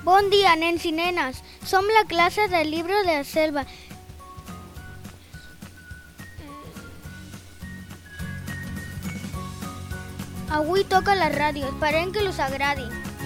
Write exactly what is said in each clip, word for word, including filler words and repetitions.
Bon dia, nens i nenes. Som la classe del Libro de la Selva. Avui toca la ràdio. Esperem que us agradi.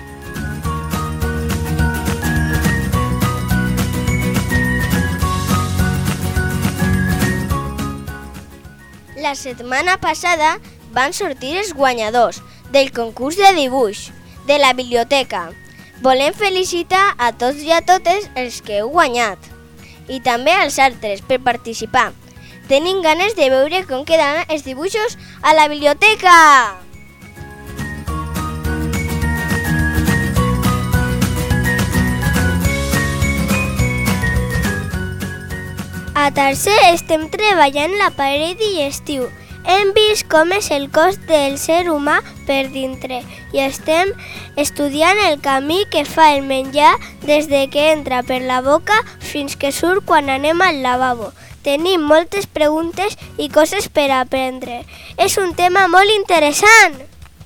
La setmana passada van sortir els guanyadors del concurs de dibuix de la biblioteca. Volem felicitar a tots i a totes els que heu guanyat i també als altres per participar. Tenim ganes de veure com quedaran els dibuixos a la biblioteca! A tercer estem treballant l'aparell digestiu. Hem vist com és el cos del ser humà per dintre i estem estudiant el camí que fa el menjar des de que entra per la boca fins que surt quan anem al lavabo. Tenim moltes preguntes i coses per aprendre. És un tema molt interessant!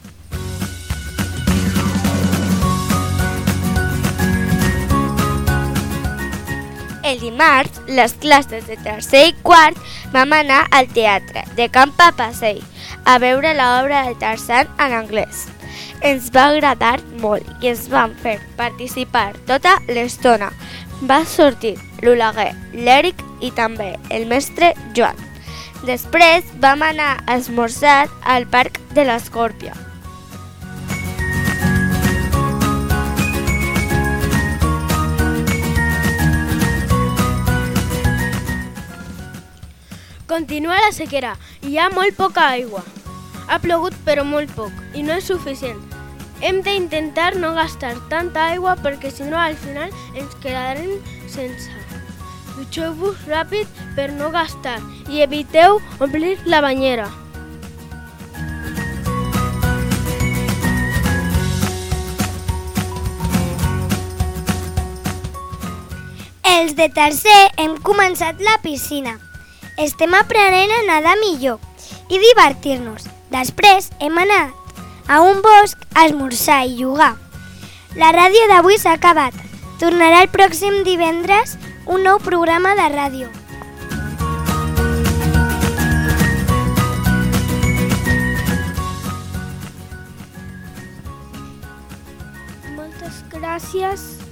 El dimarts, les classes de tercer i quart vam anar al teatre de Can Papasei a veure l'obra de Tarzan en anglès. Ens va agradar molt i ens van fer participar tota l'estona. Va sortir l'Oleguer, l'Eric i també el mestre Joan. Després vam anar a esmorzar al Parc de l'Escòrpia. Continua la sequera i hi ha molt poca aigua. Ha plogut però molt poc i no és suficient. Hem d'intentar no gastar tanta aigua perquè si no al final ens quedarem sense. Dutxeu-vos ràpid per no gastar i eviteu omplir la banyera. Els de tercer hem començat la piscina. Estem aprenent a nedar millor i divertir-nos. Després hem anat a un bosc a esmorzar i jugar. La ràdio d'avui s'ha acabat. Tornarà el pròxim divendres un nou programa de ràdio. Moltes gràcies.